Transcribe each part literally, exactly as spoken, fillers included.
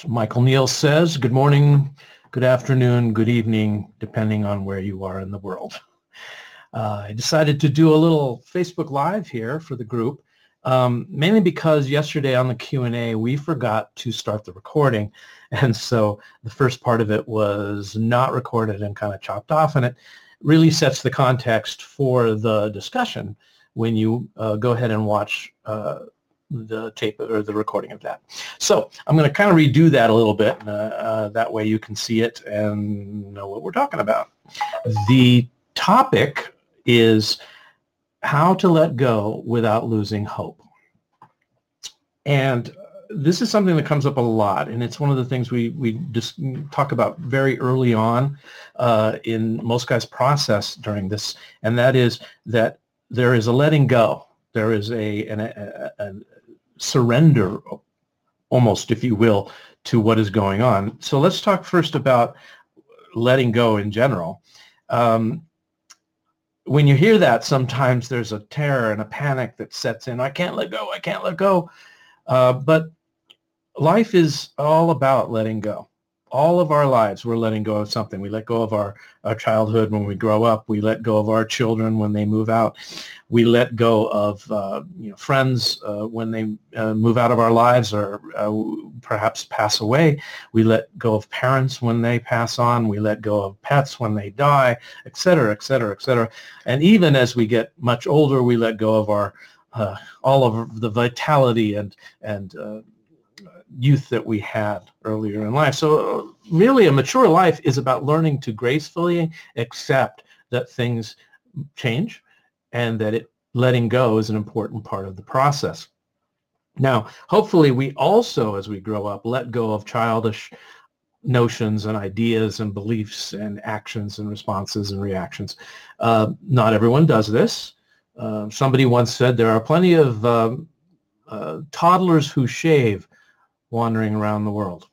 Michael Neal says, good morning, good afternoon, good evening, depending on where you are in the world. Uh, I decided to do a little Facebook Live here for the group, um, mainly because yesterday on the Q and A, we forgot to start the recording. And so the first part of it was not recorded and kind of chopped off, and it really sets the context for the discussion when you uh, go ahead and watch uh, the tape or the recording of that. So I'm going to kind of redo that a little bit. Uh, uh, that way you can see it and know what we're talking about. The topic is how to let go without losing hope. And this is something that comes up a lot, and it's one of the things we, we just talk about very early on uh, in most guys' process during this, and that is that there is a letting go. There is a, an, a, a surrender, almost, if you will, to what is going on. So let's talk first about letting go in general. Um, when you hear that, sometimes there's a terror and a panic that sets in. I can't let go. I can't let go. Uh, but life is all about letting go. All of our lives, we're letting go of something. We let go of our, our childhood when we grow up. We let go of our children when they move out. We let go of uh, you know, friends uh, when they uh, move out of our lives or uh, perhaps pass away. We let go of parents when they pass on. We let go of pets when they die, et cetera, et cetera, et cetera. And even as we get much older, we let go of our uh, all of the vitality and and uh, youth that we had earlier in life. So really a mature life is about learning to gracefully accept that things change and that it letting go is an important part of the process. Now, hopefully we also, as we grow up, let go of childish notions and ideas and beliefs and actions and responses and reactions. Uh, not everyone does this. Uh, somebody once said there are plenty of um, uh, toddlers who shave wandering around the world.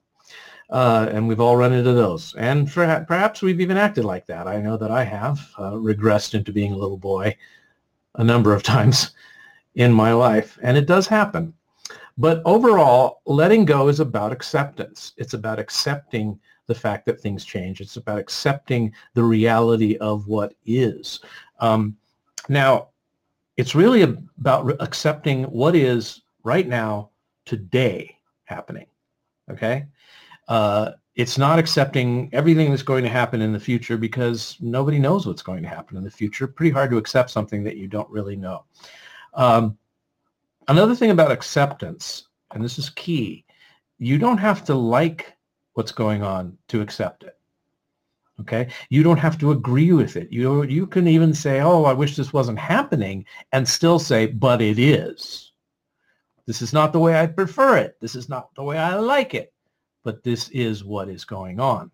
Uh, and we've all run into those. And perhaps, perhaps we've even acted like that. I know that I have uh, regressed into being a little boy a number of times in my life. And it does happen. But overall, letting go is about acceptance. It's about accepting the fact that things change. It's about accepting the reality of what is. Um, now, it's really about re- accepting what is right now, today, happening, okay? Uh, it's not accepting everything that's going to happen in the future because nobody knows what's going to happen in the future. Pretty hard to accept something that you don't really know. Um, another thing about acceptance, and this is key, you don't have to like what's going on to accept it, okay? You don't have to agree with it. You, you can even say, oh, I wish this wasn't happening, and still say, but it is. This is not the way I prefer it. This is not the way I like it. But this is what is going on.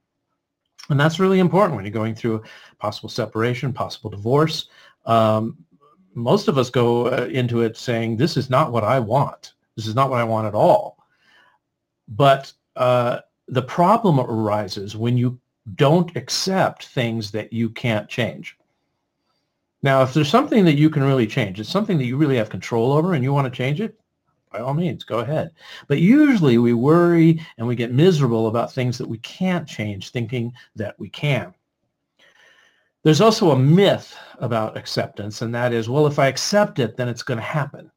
And that's really important when you're going through possible separation, possible divorce. Um, most of us go uh, into it saying, this is not what I want. This is not what I want at all. But uh, the problem arises when you don't accept things that you can't change. Now, if there's something that you can really change, it's something that you really have control over and you want to change it, by all means, go ahead. But usually we worry and we get miserable about things that we can't change, thinking that we can. There's also a myth about acceptance, and that is, well, if I accept it, then it's going to happen.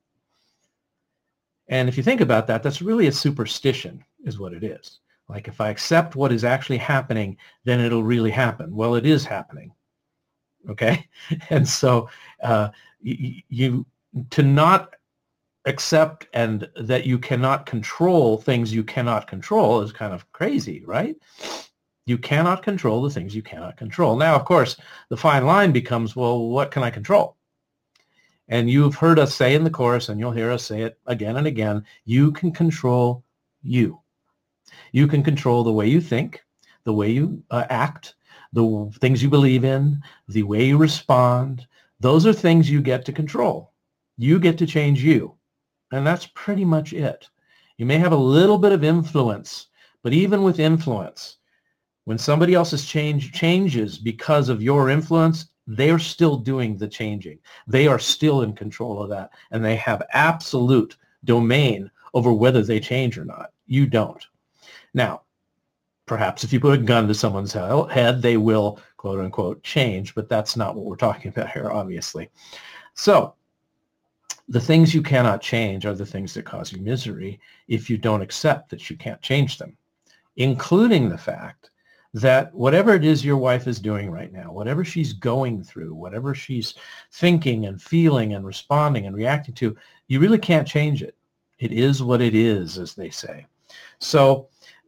And if you think about that, that's really a superstition, is what it is. Like, if I accept what is actually happening, then it'll really happen. Well, it is happening. Okay? And so uh, you, you to not accept and that you cannot control things you cannot control is kind of crazy, right? You cannot control the things you cannot control. Now, of course, the fine line becomes, well, what can I control? And you've heard us say in the course, and you'll hear us say it again and again, you can control you. You can control the way you think, the way you uh, act, the things you believe in, the way you respond. Those are things you get to control. You get to change you. And that's pretty much it. You may have a little bit of influence, but even with influence, when somebody else's change changes because of your influence, they're still doing the changing. They are still in control of that, and they have absolute domain over whether they change or not. You don't. Now, perhaps if you put a gun to someone's head, they will, quote unquote, change, but that's not what we're talking about here, obviously. So the things you cannot change are the things that cause you misery if you don't accept that you can't change them, including the fact that whatever it is your wife is doing right now, whatever she's going through, whatever she's thinking and feeling and responding and reacting to, you really can't change it. It is what it is, as they say. So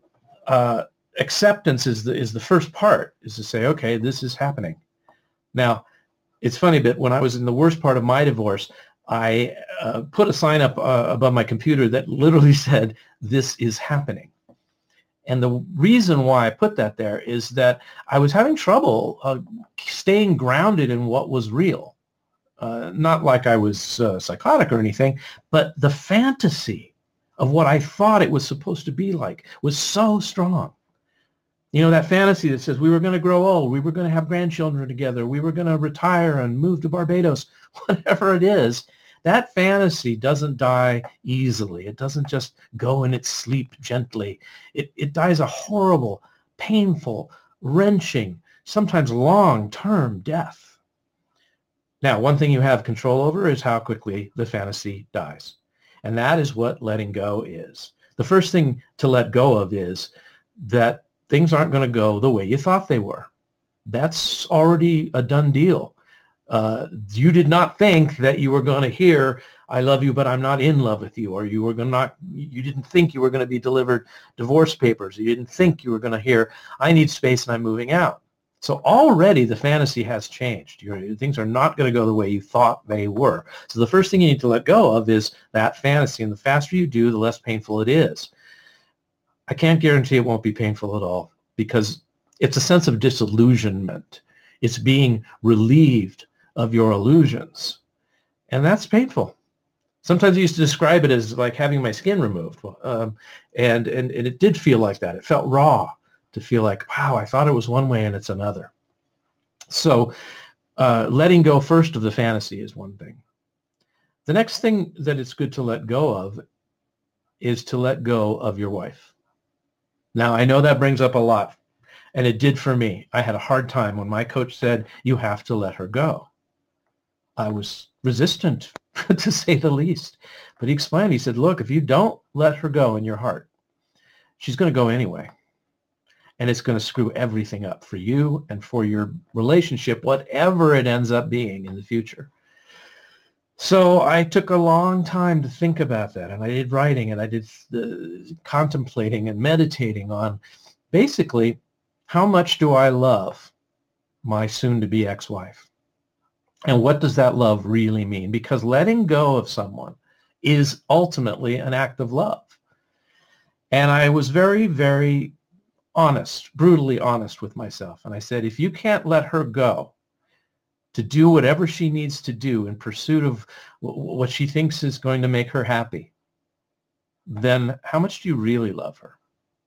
uh, acceptance is the, is the first part, is to say, okay, this is happening. Now, it's funny, but when I was in the worst part of my divorce, I uh, put a sign up uh, above my computer that literally said, "This is happening." And the reason why I put that there is that I was having trouble uh, staying grounded in what was real. Uh, not like I was uh, psychotic or anything, but the fantasy of what I thought it was supposed to be like was so strong. You know, that fantasy that says we were going to grow old, we were going to have grandchildren together, we were going to retire and move to Barbados, whatever it is, that fantasy doesn't die easily. It doesn't just go in its sleep gently. It, it dies a horrible, painful, wrenching, sometimes long-term death. Now, one thing you have control over is how quickly the fantasy dies. And that is what letting go is. The first thing to let go of is that things aren't going to go the way you thought they were. That's already a done deal. Uh, you did not think that you were going to hear, "I love you, but I'm not in love with you," or you were going to not, you didn't think you were going to be delivered divorce papers. You didn't think you were going to hear, "I need space and I'm moving out." So already the fantasy has changed. Your, things are not going to go the way you thought they were. So the first thing you need to let go of is that fantasy, and the faster you do, the less painful it is. I can't guarantee it won't be painful at all, because it's a sense of disillusionment. It's being relieved of your illusions, and that's painful. Sometimes I used to describe it as like having my skin removed, um, and, and, and it did feel like that. It felt raw to feel like, wow, I thought it was one way and it's another. So uh, letting go first of the fantasy is one thing. The next thing that it's good to let go of is to let go of your wife. Now, I know that brings up a lot, and it did for me. I had a hard time when my coach said, "You have to let her go." I was resistant, to say the least. But he explained, he said, look, if you don't let her go in your heart, she's going to go anyway. And it's going to screw everything up for you and for your relationship, whatever it ends up being in the future. So I took a long time to think about that, and I did writing, and I did uh, contemplating and meditating on basically, how much do I love my soon-to-be ex-wife? And what does that love really mean? Because letting go of someone is ultimately an act of love. And I was very, very honest, brutally honest with myself. And I said, if you can't let her go to do whatever she needs to do in pursuit of what she thinks is going to make her happy, then how much do you really love her?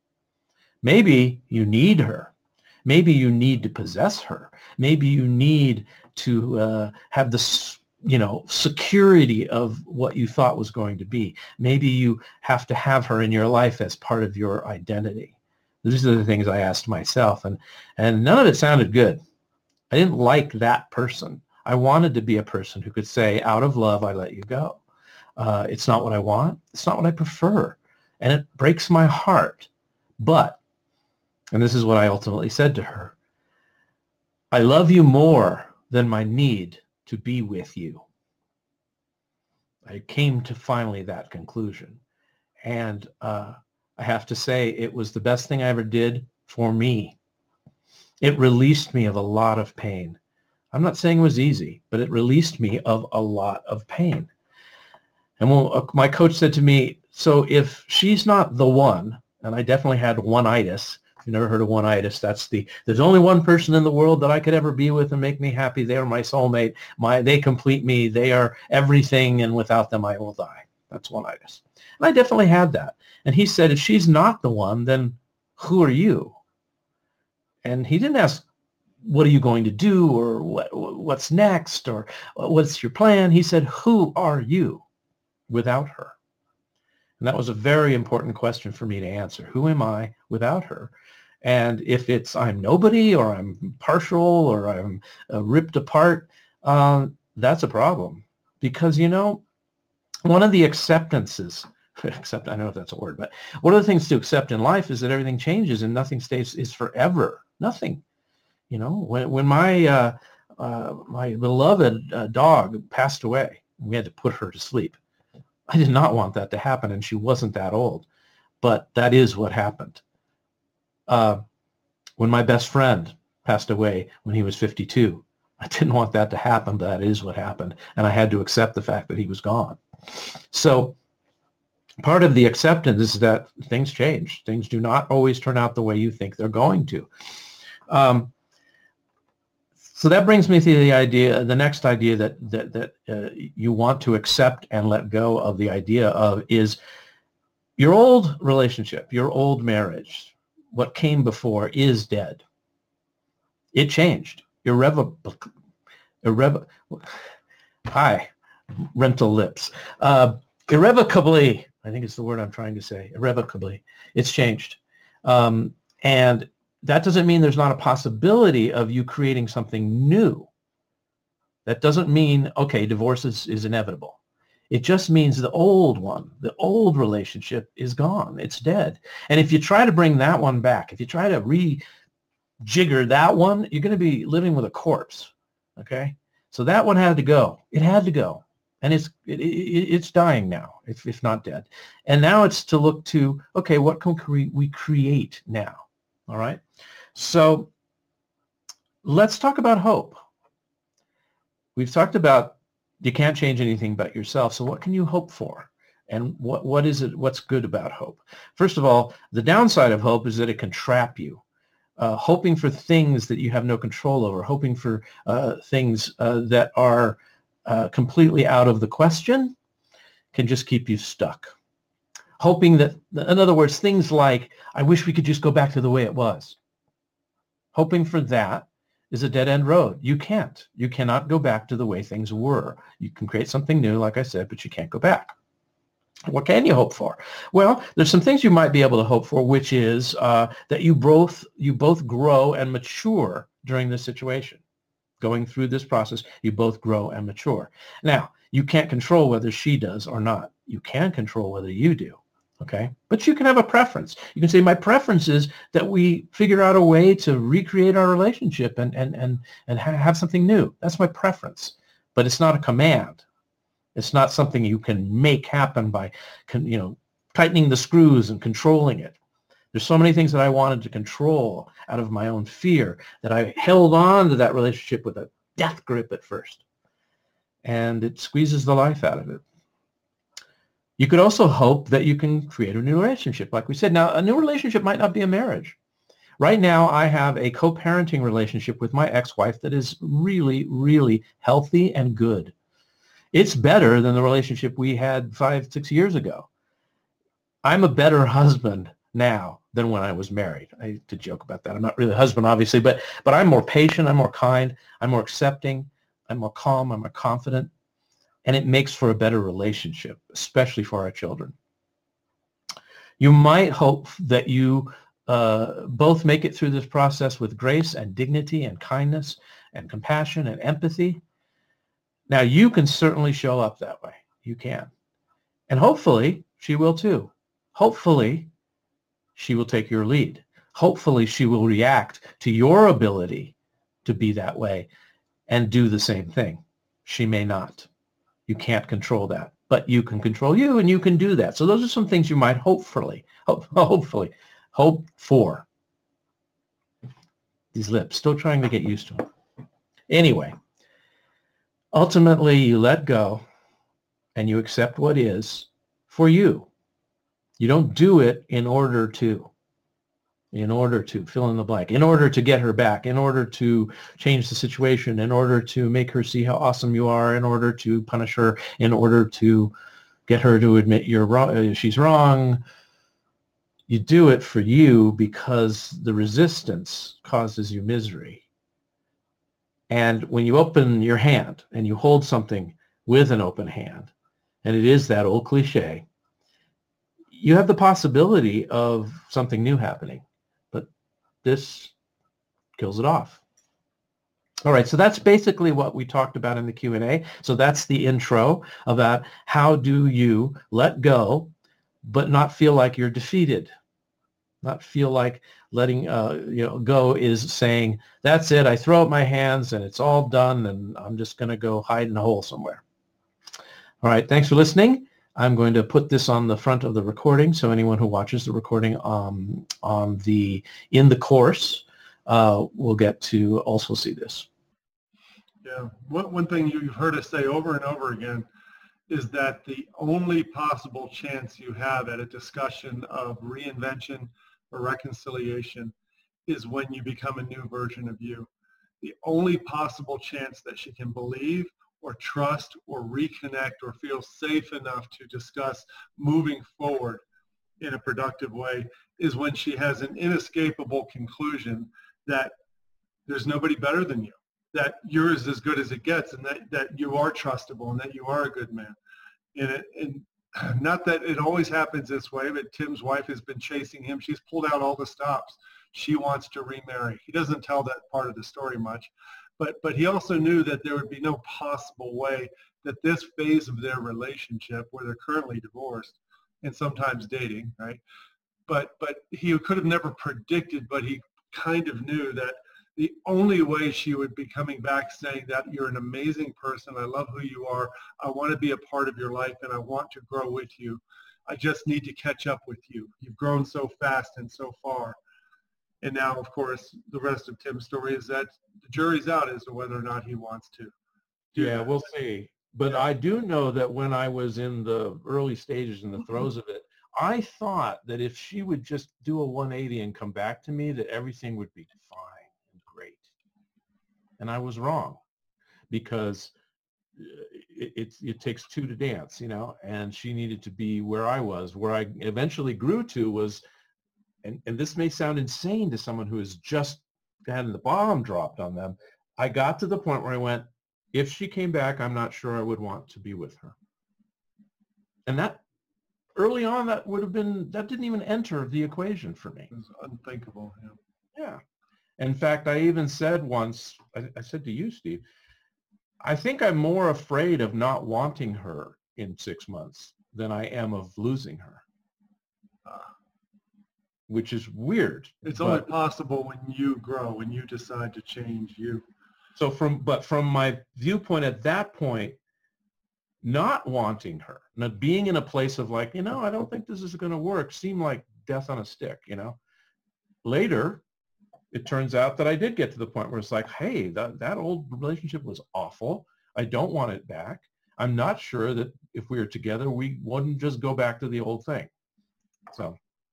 Maybe you need her. Maybe you need to possess her. Maybe you need to uh, have the, you know, security of what you thought was going to be. Maybe you have to have her in your life as part of your identity. These are the things I asked myself, and, and none of it sounded good. I didn't like that person. I wanted to be a person who could say, out of love, I let you go. Uh, it's not what I want. It's not what I prefer. And it breaks my heart. But, and this is what I ultimately said to her, I love you more than my need to be with you. I came to finally that conclusion. And uh, I have to say, it was the best thing I ever did for me. It released me of a lot of pain. I'm not saying it was easy, but it released me of a lot of pain. And when uh, my coach said to me, so if she's not the one, and I definitely had one-itis. If you never heard of one-itis, that's the, there's only one person in the world that I could ever be with and make me happy. They are my soulmate. My, they complete me. They are everything, and without them, I will die. That's one-itis. And I definitely had that. And he said, if she's not the one, then who are you? And he didn't ask, what are you going to do, or what, what's next, or what's your plan? He said, who are you without her? And that was a very important question for me to answer. Who am I without her? And if it's I'm nobody, or I'm partial, or I'm uh, ripped apart, um, that's a problem. Because, you know, one of the acceptances, accept, I don't know if that's a word, but one of the things to accept in life is that everything changes and nothing stays is forever. Nothing. You know, when, when my, uh, uh, my beloved uh, dog passed away, we had to put her to sleep. I did not want that to happen, and she wasn't that old, but that is what happened. Uh, when my best friend passed away when he was fifty-two, I didn't want that to happen, but that is what happened, and I had to accept the fact that he was gone. So part of the acceptance is that things change. Things do not always turn out the way you think they're going to. Um, so that brings me to the idea, the next idea that that that uh, you want to accept and let go of the idea of is your old relationship, your old marriage. What came before is dead. It changed. Irrevocable. Irrevo- Hi, rental lips. Uh, irrevocably, I think it's the word I'm trying to say. Irrevocably. It's changed. Um, and that doesn't mean there's not a possibility of you creating something new. That doesn't mean, okay, divorce is, is inevitable. It just means the old one, the old relationship is gone. It's dead. And if you try to bring that one back, if you try to rejigger that one, you're going to be living with a corpse. Okay? So that one had to go. It had to go. And it's it, it, it's dying now, if, if not dead. And now it's to look to, okay, what can we, we create now? All right? So let's talk about hope. We've talked about you can't change anything but yourself. So what can you hope for? And what, what is it? What's good about hope? First of all, the downside of hope is that it can trap you. Uh, hoping for things that you have no control over, hoping for uh, things uh, that are uh, completely out of the question can just keep you stuck. Hoping that, in other words, things like, I wish we could just go back to the way it was. Hoping for that is a dead-end road. You can't. You cannot go back to the way things were. You can create something new, like I said, but you can't go back. What can you hope for? Well, there's some things you might be able to hope for, which is uh, that you both you both grow and mature during this situation. Going through this process, you both grow and mature. Now, you can't control whether she does or not. You can control whether you do. Okay? But you can have a preference. You can say, my preference is that we figure out a way to recreate our relationship and, and, and, and ha- have something new. That's my preference. But it's not a command. It's not something you can make happen by, you know, tightening the screws and controlling it. There's so many things that I wanted to control out of my own fear that I held on to that relationship with a death grip at first. And it squeezes the life out of it. You could also hope that you can create a new relationship, like we said. Now, a new relationship might not be a marriage. Right now, I have a co-parenting relationship with my ex-wife that is really, really healthy and good. It's better than the relationship we had five, six years ago. I'm a better husband now than when I was married. I used to joke about that. I'm not really a husband, obviously, but but I'm more patient, I'm more kind, I'm more accepting, I'm more calm, I'm more confident, and it makes for a better relationship, especially for our children. You might hope that you uh, both make it through this process with grace and dignity and kindness and compassion and empathy. Now, you can certainly show up that way. You can. And hopefully, she will too. Hopefully, she will take your lead. Hopefully, she will react to your ability to be that way and do the same thing. She may not. You can't control that. But you can control you, and you can do that. So those are some things you might hopefully, hope, hopefully, hope for. These lips, still trying to get used to them. Anyway, ultimately, you let go, and you accept what is for you. You don't do it in order to, in order to fill in the blank, in order to get her back, in order to change the situation, in order to make her see how awesome you are, in order to punish her, in order to get her to admit you're wrong, she's wrong. You do it for you because the resistance causes you misery. And when you open your hand and you hold something with an open hand, and it is that old cliche, you have the possibility of something new happening, but this kills it off. All right, so that's basically what we talked about in the Q and A. So that's the intro about how do you let go, but not feel like you're defeated, not feel like letting uh, you know go is saying, that's it, I throw up my hands and it's all done and I'm just going to go hide in a hole somewhere. All right, thanks for listening. I'm going to put this on the front of the recording, so anyone who watches the recording um, on the in the course uh, will get to also see this. Yeah, one, one thing you've heard us say over and over again is that the only possible chance you have at a discussion of reinvention or reconciliation is when you become a new version of you. The only possible chance that she can believe or trust or reconnect or feel safe enough to discuss moving forward in a productive way is when she has an inescapable conclusion that there's nobody better than you, that you're as good as it gets, and that, that you are trustable and that you are a good man. And, it, and not that it always happens this way, but Tim's wife has been chasing him. She's pulled out all the stops. She wants to remarry. He doesn't tell that part of the story much. But, but he also knew that there would be no possible way that this phase of their relationship, where they're currently divorced and sometimes dating, right? But, but he could have never predicted, but he kind of knew that the only way she would be coming back saying that you're an amazing person, I love who you are, I want to be a part of your life, and I want to grow with you. I just need to catch up with you. You've grown so fast and so far. And now, of course, the rest of Tim's story is that the jury's out as to whether or not he wants to do Yeah, that. we'll see. But I do know that when I was in the early stages, in the throes of it, I thought that if she would just do a one eighty and come back to me, that everything would be fine and great. And I was wrong, because it, it, it takes two to dance, you know, and she needed to be where I was. Where I eventually grew to was, and, and this may sound insane to someone who has just had the bomb dropped on them, I got to the point where I went, if she came back, I'm not sure I would want to be with her. And that, early on, that would have been, that didn't even enter the equation for me. It was unthinkable. Yeah. Yeah. In fact, I even said once, I, I said to you, Steve, I think I'm more afraid of not wanting her in six months than I am of losing her, uh, which is weird. It's but, only possible when you grow, when you decide to change you. So from, but from my viewpoint at that point, not wanting her, not being in a place of like, you know, I don't think this is going to work, seemed like death on a stick, you know. Later, it turns out that I did get to the point where it's like, hey, that, that old relationship was awful. I don't want it back. I'm not sure that if we were together, we wouldn't just go back to the old thing. So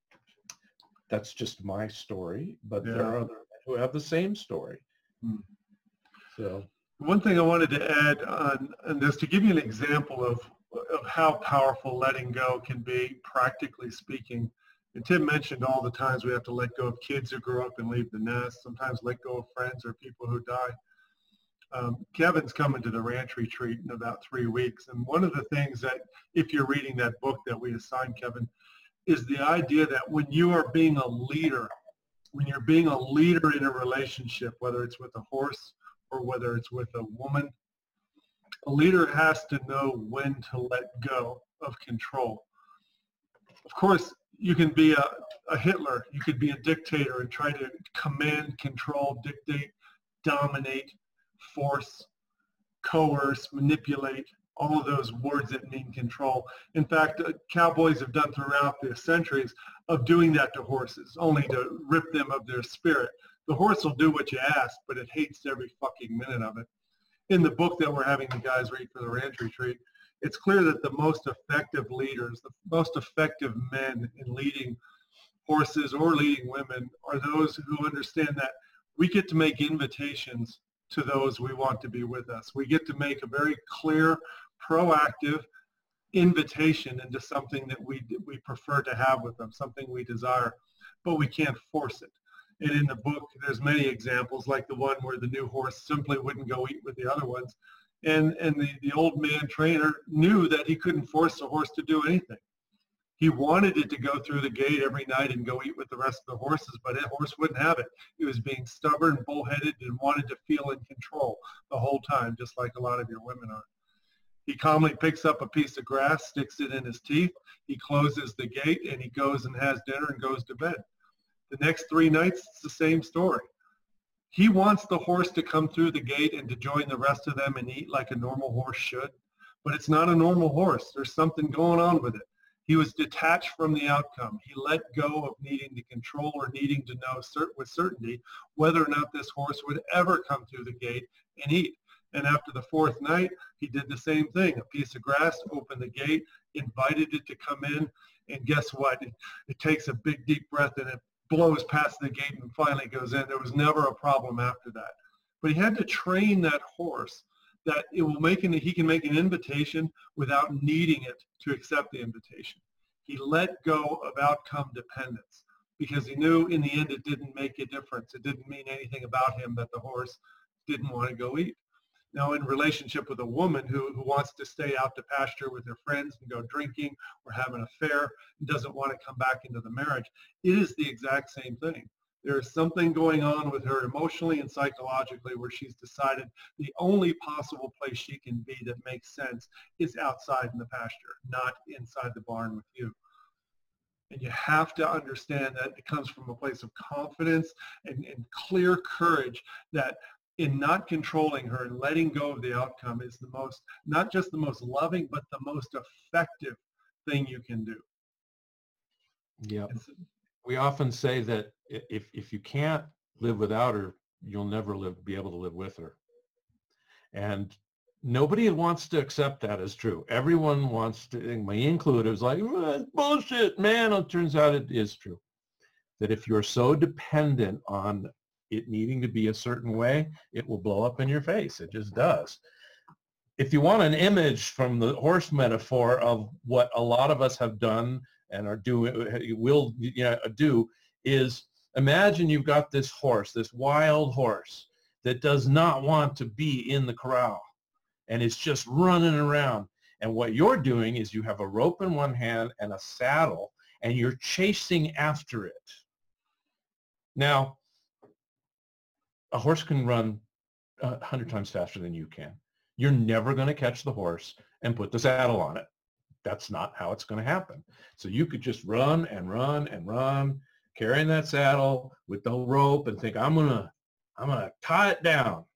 that's just my story, but yeah. There are others who have the same story. Hmm. So one thing I wanted to add on, on this, to give you an example of, of how powerful letting go can be, practically speaking. And Tim mentioned all the times we have to let go of kids who grow up and leave the nest, sometimes let go of friends or people who die. Um, Kevin's coming to the ranch retreat in about three weeks. And one of the things that, if you're reading that book that we assigned Kevin, is the idea that when you are being a leader, when you're being a leader in a relationship, whether it's with a horse or whether it's with a woman, a leader has to know when to let go of control. Of course, you can be a, a Hitler, you could be a dictator and try to command, control, dictate, dominate, force, coerce, manipulate, all of those words that mean control. In fact, uh, cowboys have done throughout the centuries of doing that to horses, only to rip them of their spirit. The horse will do what you ask, but it hates every fucking minute of it. In the book that we're having the guys read for the ranch retreat, it's clear that the most effective leaders, the most effective men in leading horses or leading women are those who understand that we get to make invitations to those we want to be with us. We get to make a very clear, proactive invitation into something that we we prefer to have with them, something we desire, but we can't force it. And in the book, there's many examples, like the one where the new horse simply wouldn't go eat with the other ones. And, and the, the old man trainer knew that he couldn't force the horse to do anything. He wanted it to go through the gate every night and go eat with the rest of the horses, but the horse wouldn't have it. He was being stubborn, bullheaded, and wanted to feel in control the whole time, just like a lot of your women are. He calmly picks up a piece of grass, sticks it in his teeth. He closes the gate, and he goes and has dinner and goes to bed. The next three nights, it's the same story. He wants the horse to come through the gate and to join the rest of them and eat like a normal horse should, but it's not a normal horse. There's something going on with it. He was detached from the outcome. He let go of needing to control or needing to know cert- with certainty whether or not this horse would ever come through the gate and eat. And after the fourth night, he did the same thing. A piece of grass, opened the gate, invited it to come in, and guess what? It, it takes a big, deep breath, and it blows past the gate and finally goes in. There was never a problem after that. But he had to train that horse that it will make an, he can make an invitation without needing it to accept the invitation. He let go of outcome dependence because he knew in the end it didn't make a difference. It didn't mean anything about him that the horse didn't want to go eat. Now, in relationship with a woman who, who wants to stay out to pasture with her friends and go drinking or have an affair and doesn't want to come back into the marriage, it is the exact same thing. There is something going on with her emotionally and psychologically where she's decided the only possible place she can be that makes sense is outside in the pasture, not inside the barn with you. And you have to understand that it comes from a place of confidence and, and clear courage that in not controlling her and letting go of the outcome is the most, not just the most loving, but the most effective thing you can do. Yeah. We often say that if, if you can't live without her, you'll never live, be able to live with her. And nobody wants to accept that as true. Everyone wants to, me included, is like, oh, bullshit, man. It turns out it is true. That if you're so dependent on it needing to be a certain way, it will blow up in your face. It just does. If you want an image from the horse metaphor of what a lot of us have done and are doing, will you know, do, is imagine you've got this horse, this wild horse that does not want to be in the corral and it's just running around. And what you're doing is you have a rope in one hand and a saddle and you're chasing after it. Now, a horse can run a hundred times faster than you can. You're never going to catch the horse and put the saddle on it. That's not how it's going to happen. So you could just run and run and run, carrying that saddle with the rope and think, I'm going to, I'm going to tie it down.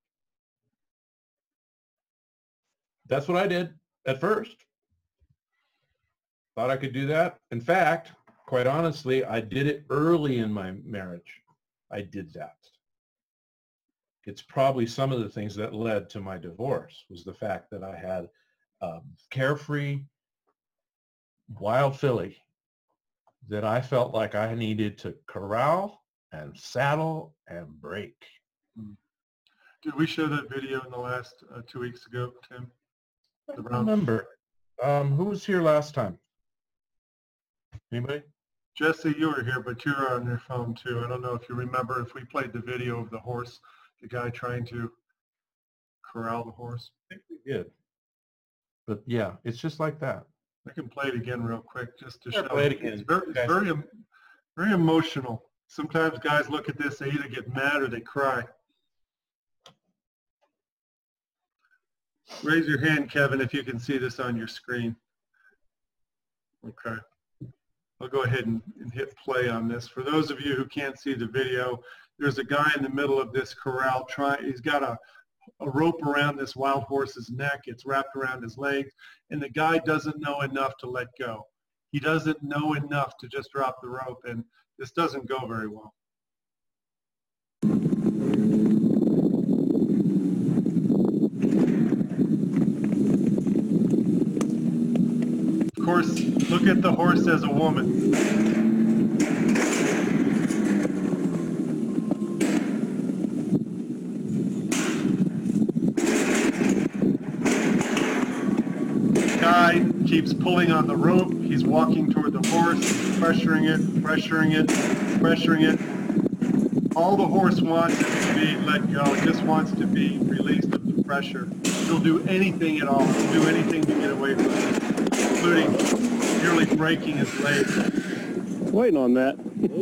That's what I did at first. Thought I could do that. In fact, quite honestly, I did it early in my marriage. I did that. It's probably some of the things that led to my divorce was the fact that I had a carefree, wild filly that I felt like I needed to corral and saddle and break. Did we show that video in the last uh, two weeks ago, Tim? I don't remember. Um, who was here last time? Anybody? Jesse, you were here, but you're on your phone too. I don't know if you remember if we played the video of the horse, the guy trying to corral the horse. I think we did. But yeah, it's just like that. I can play it again real quick just to Yeah, show. play it again. It's very, it's very, very emotional. Sometimes guys look at this, they either get mad or they cry. Raise your hand, Kevin, if you can see this on your screen. Okay. I'll go ahead and, and hit play on this. For those of you who can't see the video, there's a guy in the middle of this corral trying, he's got a, a rope around this wild horse's neck. It's wrapped around his legs, and the guy doesn't know enough to let go. He doesn't know enough to just drop the rope, and this doesn't go very well. Of course, look at the horse as a woman. Guy keeps pulling on the rope. He's walking toward the horse, pressuring it, pressuring it, pressuring it. All the horse wants is to be let go. It just wants to be released of the pressure. He'll do anything at all. He'll do anything to get away from it, including nearly breaking his leg. Waiting on that.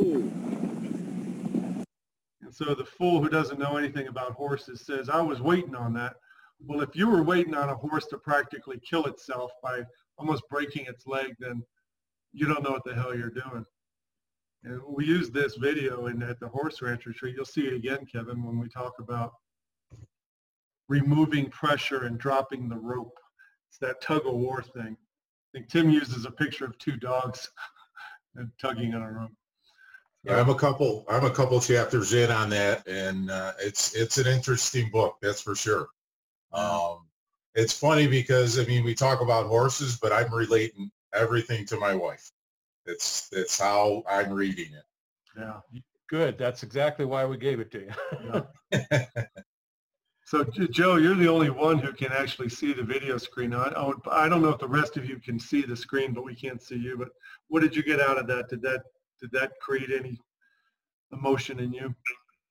And so the fool who doesn't know anything about horses says, I was waiting on that. Well, if you were waiting on a horse to practically kill itself by almost breaking its leg, then you don't know what the hell you're doing. And we use this video in at the horse ranch retreat. You'll see it again, Kevin, when we talk about removing pressure and dropping the rope. It's that tug of war thing. I think Tim uses a picture of two dogs and tugging on a rope. Yeah, I'm a couple. I'm a couple chapters in on that, and uh, it's it's an interesting book, that's for sure. Um, it's funny because I mean we talk about horses, but I'm relating everything to my wife. It's it's how I'm reading it. Yeah. Good. That's exactly why we gave it to you. Yeah. So, Joe, you're the only one who can actually see the video screen. I, I don't know if the rest of you can see the screen, but we can't see you. But what did you get out of that? Did that did that create any emotion in you? I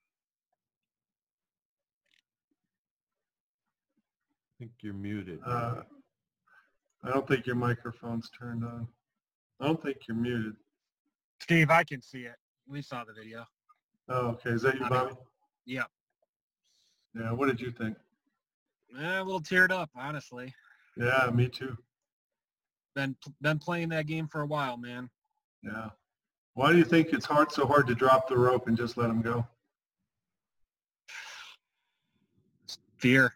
think you're muted. Uh, I don't think your microphone's turned on. I don't think you're muted. Steve, I can see it. We saw the video. Oh, okay. Is that you, Bobby? Yeah. Yeah. What did you think? Eh, a little teared up, honestly. Yeah, me too. Been been playing that game for a while, man. Yeah. Why do you think it's hard so hard to drop the rope and just let him go? Fear.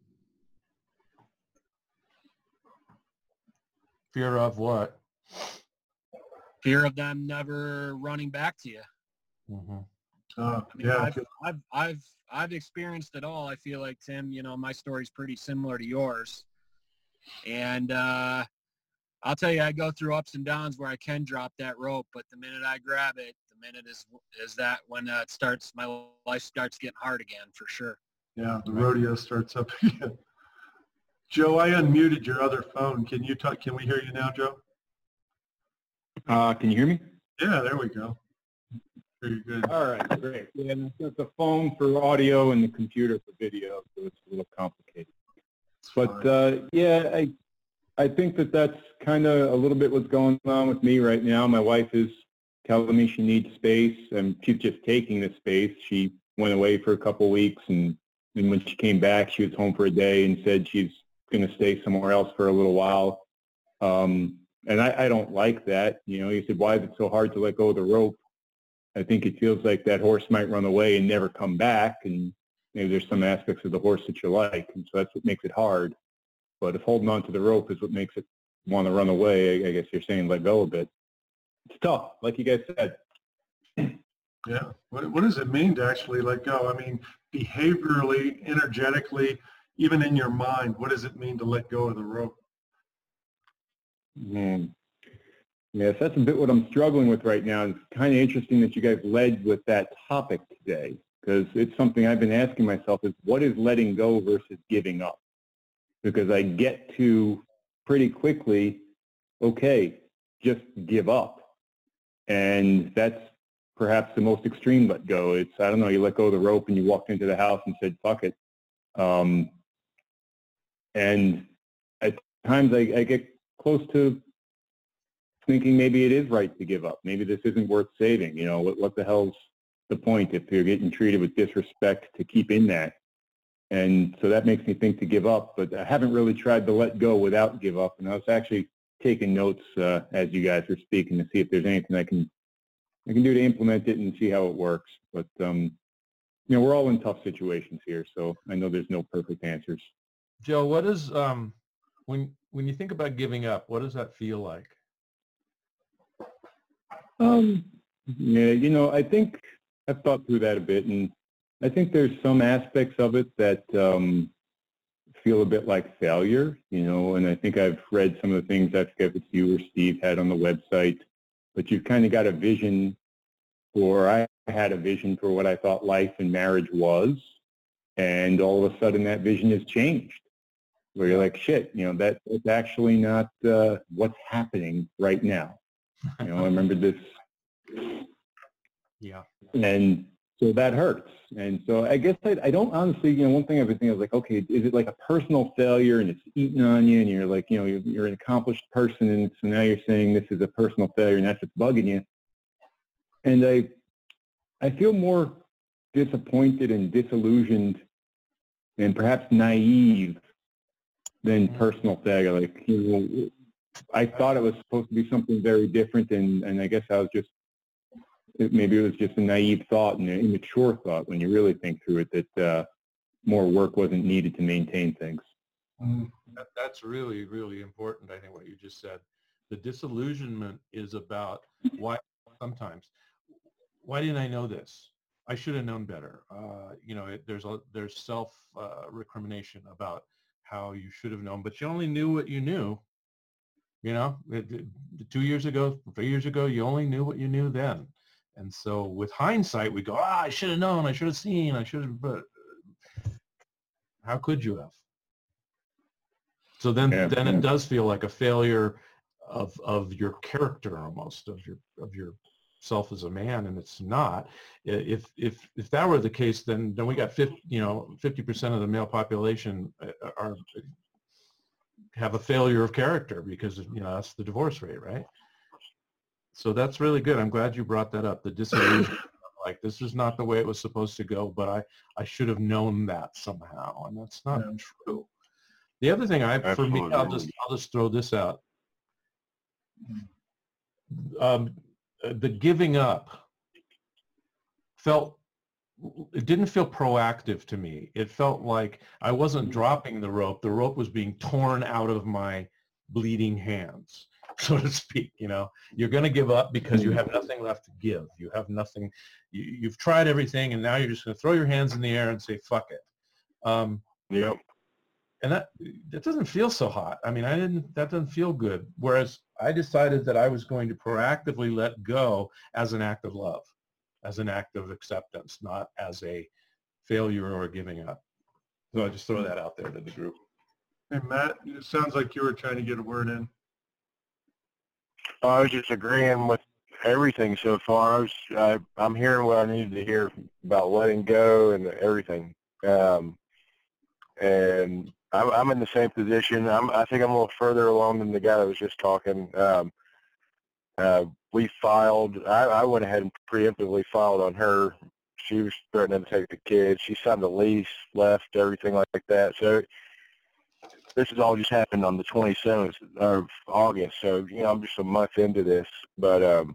Fear of what? Fear of them never running back to you. Mm-hmm. Uh, I mean, yeah. I've, I've, I've, I've experienced it all. I feel like, Tim, you know, my story's pretty similar to yours. And uh, I'll tell you, I go through ups and downs where I can drop that rope, but the minute I grab it, the minute is is that when uh, it starts, my life starts getting hard again, for sure. Yeah, the rodeo starts up again. Joe, I unmuted your other phone. Can you talk? Can we hear you now, Joe? Uh, can you hear me? Yeah, there we go. Very good. All right, great. Yeah, and I've got the phone for audio and the computer for video, so it's a little complicated. It's But fine. uh, yeah, I I think that that's kind of a little bit what's going on with me right now. My wife is telling me she needs space, and she's just taking the space. She went away for a couple of weeks, and, and when she came back, she was home for a day and said she's going to stay somewhere else for a little while. Um, and I, I don't like that. You know, he said, why is it so hard to let go of the rope? I think it feels like that horse might run away and never come back, and maybe there's some aspects of the horse that you like, and so that's what makes it hard. But if holding on to the rope is what makes it want to run away, I guess you're saying let go of it. It's tough, like you guys said. Yeah. What, what does it mean to actually let go? I mean, behaviorally, energetically, even in your mind, what does it mean to let go of the rope? Mm. Yes, that's a bit what I'm struggling with right now. It's kind of interesting that you guys led with that topic today, because it's something I've been asking myself is what is letting go versus giving up? Because I get to pretty quickly, okay, just give up. And that's perhaps the most extreme let go. It's, I don't know, you let go of the rope and you walked into the house and said, fuck it. Um, and at times I, I get close to thinking maybe it is right to give up. Maybe this isn't worth saving. You know, what, what the hell's the point if you're getting treated with disrespect to keep in that? And so that makes me think to give up, but I haven't really tried to let go without give up. And I was actually taking notes uh, as you guys were speaking to see if there's anything I can I can do to implement it and see how it works. But, um, you know, we're all in tough situations here, so I know there's no perfect answers. Joe, what is, um, when, when you think about giving up, what does that feel like? Um, yeah, you know, I think I've thought through that a bit, and I think there's some aspects of it that um, feel a bit like failure, you know, and I think I've read some of the things, I forget if you or Steve had on the website, but you've kind of got a vision, or I had a vision for what I thought life and marriage was, and all of a sudden that vision has changed, where you're like, shit, you know, that, that's actually not uh, what's happening right now. You know, I remember this. Yeah. And so that hurts. And so I guess I, I don't honestly, you know, one thing I've been thinking, I was like, okay, is it like a personal failure and it's eating on you and you're like, you know, you're, you're an accomplished person and so now you're saying this is a personal failure and that's what's bugging you. And I, I feel more disappointed and disillusioned and perhaps naive than personal failure. Like, you know, I thought it was supposed to be something very different, and, and I guess I was just, maybe it was just a naive thought and an immature thought when you really think through it, that uh, more work wasn't needed to maintain things. Mm, that, that's really, really important, I think, what you just said. The disillusionment is about why sometimes, why didn't I know this? I should have known better. Uh, you know, it, there's a, there's self uh, recrimination about how you should have known, but you only knew what you knew. You know, it, it, two years ago, three years ago, you only knew what you knew then. And so with hindsight, we go, ah, I should have known, I should have seen, I should have, but how could you have? So then, Yeah, then yeah. it does feel like a failure of, of your character almost, of your, of your self as a man, and it's not. If, if, if that were the case, then, then we got fifty, you know, fifty percent of the male population are, have a failure of character because, you know, that's the divorce rate, right? So that's really good. I'm glad you brought that up. The disillusion, like this is not the way it was supposed to go, but I, I should have known that somehow, and that's not yeah. true. The other thing I, Absolutely. for me, I'll just, I'll just throw this out. Um, the giving up felt, it didn't feel proactive to me. It felt like I wasn't dropping the rope. The rope was being torn out of my bleeding hands, so to speak. You know, you're going to give up because you have nothing left to give. You have nothing. You, you've tried everything, and now you're just going to throw your hands in the air and say, fuck it. Um, yep. And that, that doesn't feel so hot. I mean, I didn't, that doesn't feel good. Whereas I decided that I was going to proactively let go as an act of love, as an act of acceptance, not as a failure or giving up. So I just throw that out there to the group. Hey, Matt, it sounds like you were trying to get a word in. I was just agreeing with everything so far. I was, I, I'm hearing what I needed to hear about letting go and everything. Um, and I'm, I'm in the same position. I'm, I think I'm a little further along than the guy that was just talking. Um, uh, we filed, I, I went ahead and preemptively filed on her. She was threatening to take the kids. She signed a lease, left, everything like that. So this has all just happened on the twenty-seventh of August. So, you know, I'm just a month into this. But um,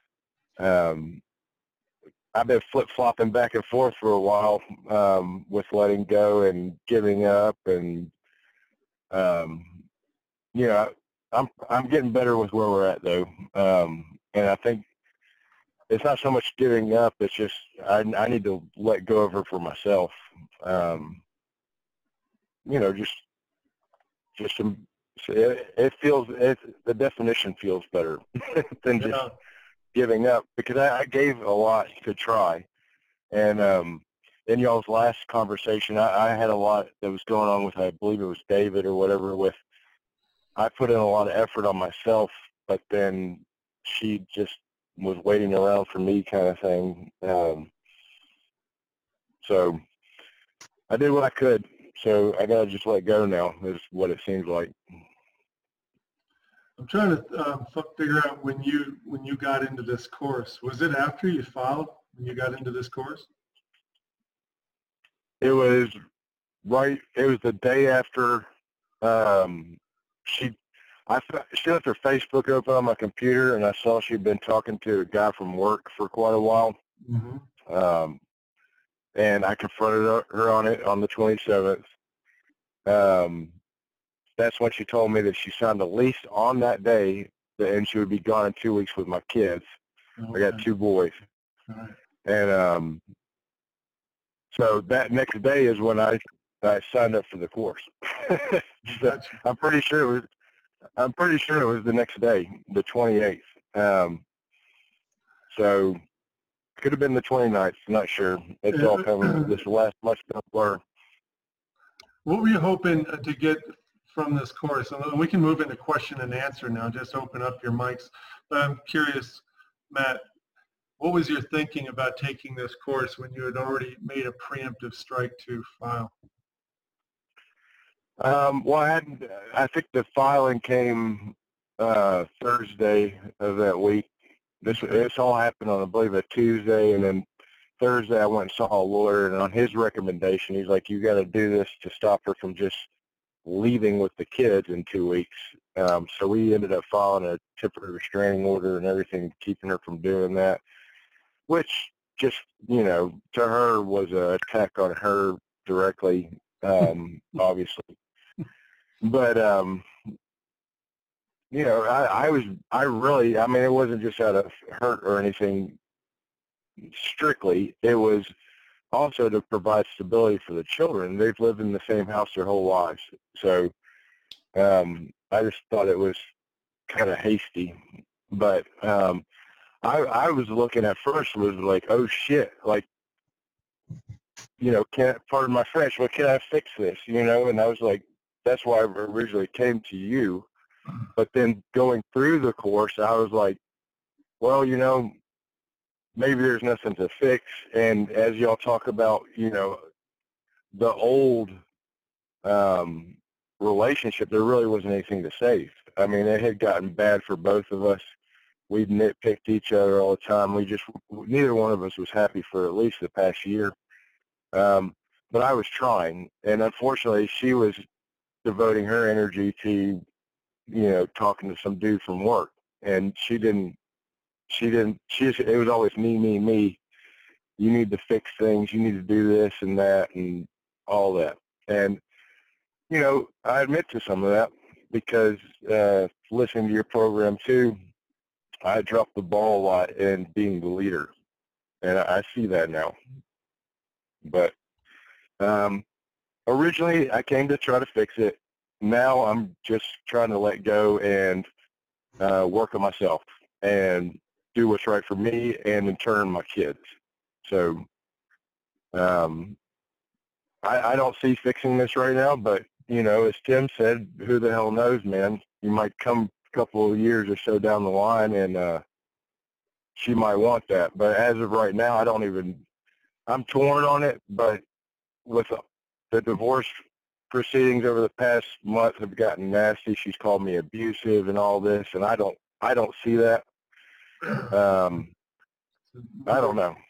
um, I've been flip-flopping back and forth for a while um, with letting go and giving up. And, um, you know, I'm, I'm getting better with where we're at, though. Um, and I think it's not so much giving up. It's just I, I need to let go of her for myself. Um, you know, just just some, it, it feels, it, the definition feels better than just yeah. giving up, because I, I gave a lot to try. And um, in y'all's last conversation, I, I had a lot that was going on with, I believe it was David or whatever, with, I put in a lot of effort on myself, but then she just was waiting around for me, kind of thing. Um, so I did what I could. So I gotta just let go now, is what it seems like. I'm trying to um, figure out when you when you got into this course. Was it after you filed when you got into this course? It was right. It was the day after um, she. I she left her Facebook open on my computer, and I saw she'd been talking to a guy from work for quite a while. Mm-hmm. Um, and I confronted her on it on the twenty-seventh. Um, that's when she told me that she signed a lease on that day, and she would be gone in two weeks with my kids. Okay. I got two boys. All right. And um, so that next day is when I I signed up for the course. So I'm pretty sure it was. I'm pretty sure it was the next day, the twenty-eighth. Um, so could have been the twenty-ninth. Not sure. It's all coming this last much blur. What were you hoping to get from this course? And we can move into question and answer now. Just open up your mics. But I'm curious, Matt, what was your thinking about taking this course when you had already made a preemptive strike to file? Um, well, I, had, I think the filing came uh, Thursday of that week. This this all happened on, I believe, a Tuesday, and then Thursday I went and saw a lawyer, and on his recommendation, he's like, you got to do this to stop her from just leaving with the kids in two weeks. Um, so we ended up filing a temporary restraining order and everything, keeping her from doing that, which just, you know, to her was an attack on her directly, um, obviously. But, um, you know, I, I was, I really, I mean, it wasn't just out of hurt or anything strictly. It was also to provide stability for the children. They've lived in the same house their whole lives. So um, I just thought it was kind of hasty. But um, I, I was looking at first was like, oh, shit, like, you know, can't, pardon my French, but can I fix this, you know? And I was like, that's why I originally came to you. But then going through the course, I was like, well, you know, maybe there's nothing to fix. And as y'all talk about, you know, the old um, relationship, there really wasn't anything to save. I mean, it had gotten bad for both of us. We nitpicked each other all the time. We just, neither one of us was happy for at least the past year. Um, but I was trying. And unfortunately, she was devoting her energy to, you know, talking to some dude from work. And she didn't, she didn't, she just, it was always me, me, me. You need to fix things. You need to do this and that and all that. And, you know, I admit to some of that because uh, listening to your program too, I dropped the ball a lot in being the leader. And I, I see that now. But um, originally I came to try to fix it. Now I'm just trying to let go and uh, work on myself and do what's right for me and in turn my kids. So um, I, I don't see fixing this right now, but, you know, as Tim said, who the hell knows, man? You might come a couple of years or so down the line and uh, she might want that. But as of right now, I don't even, I'm torn on it, but with the divorce proceedings over the past month have gotten nasty. She's called me abusive and all this, and I don't, I don't see that. Um, I don't know.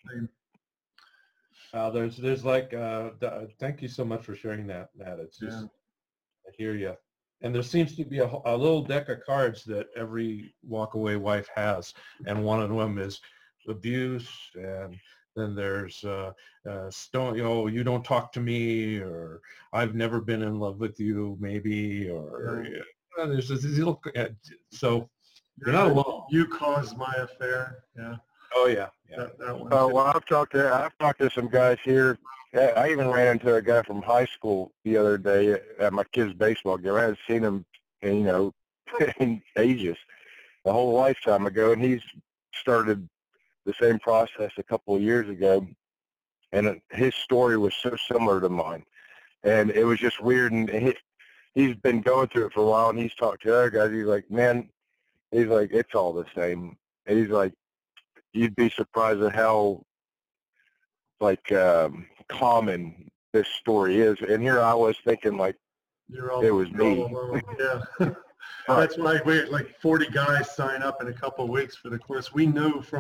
Uh, there's, there's like, uh, th- thank you so much for sharing that, Matt. It's just, Yeah. I hear you. And there seems to be a, a little deck of cards that every walkaway wife has. And one of them is abuse. And then there's, uh, uh, don't, you know, you don't talk to me, or I've never been in love with you, maybe, or Yeah. yeah, there's this little, uh, so you're not alone. You caused my affair. Yeah. Oh yeah. Yeah. That, that one Oh, too. well, I've talked to, I've talked to some guys here. Yeah, I even ran into a guy from high school the other day at my kid's baseball game. I hadn't seen him in, you know, in ages, a whole lifetime ago, and he's started the same process a couple of years ago, and his story was so similar to mine, and it was just weird. And he, he's been going through it for a while, and he's talked to other guys. He's like, man, he's like, it's all the same. And he's like, you'd be surprised at how like um, common this story is. And here I was thinking like You're all, it was you're me. all alone. Yeah. That's why we had like forty guys sign up in a couple of weeks for the course. We knew from